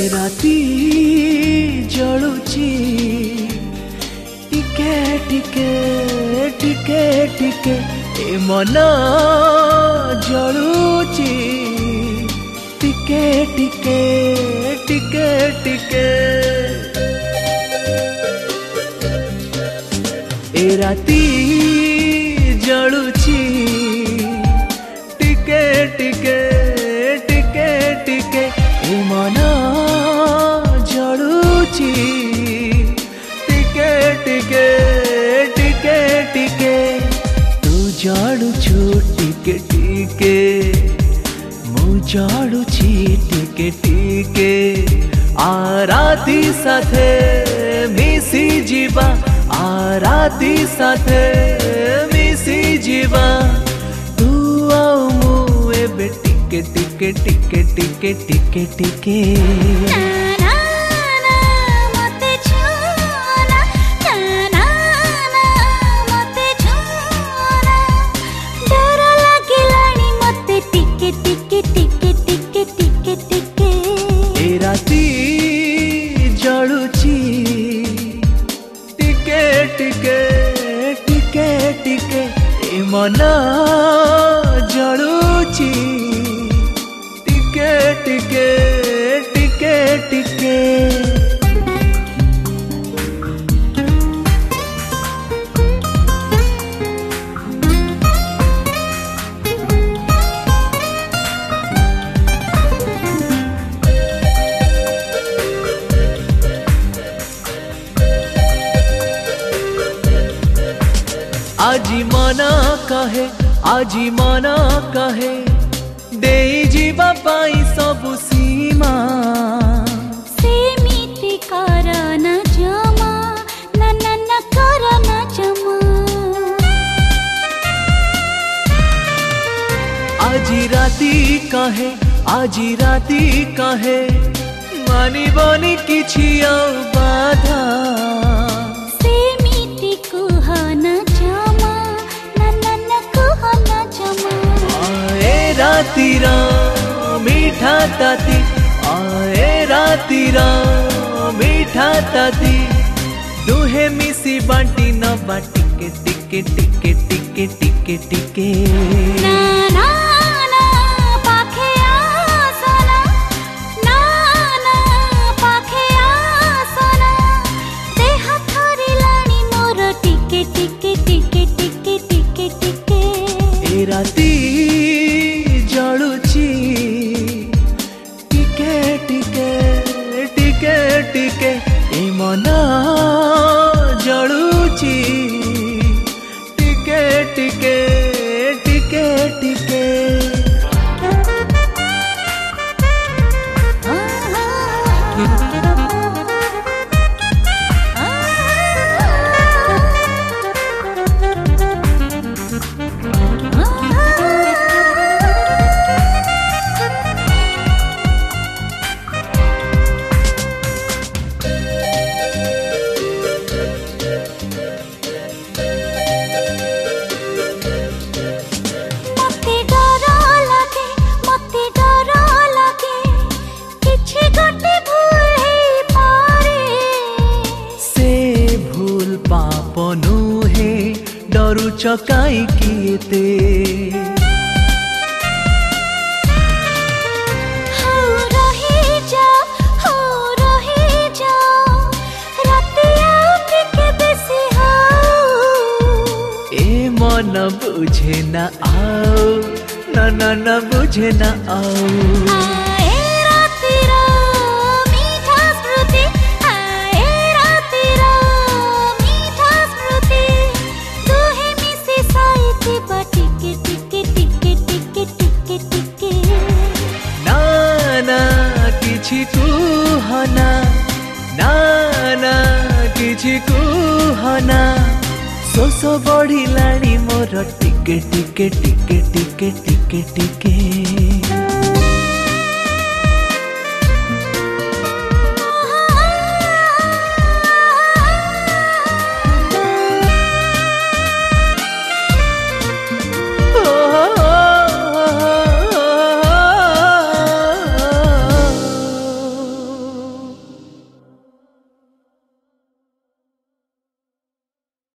राती जलुची टिके टिके टिके टिके ए मन जलुची टिके टिके टिके टिके ए राती जलुची टिके टिके टिके टिके ए मन जलुची टिके टिके टिके टिके तू जलुछु टिके टिके मु जलुची टिके टिके आ राती साथे मिसी जीवा आ राती साथे मिसी जीवा तू आओ मु एबे टिके टिके टिके टिके टिके टिके राती जलुची टिके टिके टिके टिके ए मन जलुची टिके टिके टिके टिके आजी मना कहे आजी मना कहे दे जीवा पाई सबु सीमा सेमिति करना जमा न न न करना जमा आजी राती कहे मानी बनी किछि औ बाधा सेमिति कहना जमा न न न कहना जमा आए रातीरा मीठा ताती आए रातीरा मीठा ताती दुहे मिसी बाटी न बाटी के टिके टिके टिके टिके टिके ना ना ना पाखे आसना ना ना पाखे आसना देह थरिलाणी मोर टिके टिके टिके टिके टिके टिके ए राती जलुची टिके टिके टिके टिके ए मन जलुची टिके टिके टिके टिके पापनु हे डरु चकाई किएते हो रही जा राती आउट के बेसी हो ए मन बुझे न आओ न न न बुझे न आओ किछि कुहना ना किछि कुहना सोस बढ़िलाणी मोर टिके टिके टिके टिके टिके टिके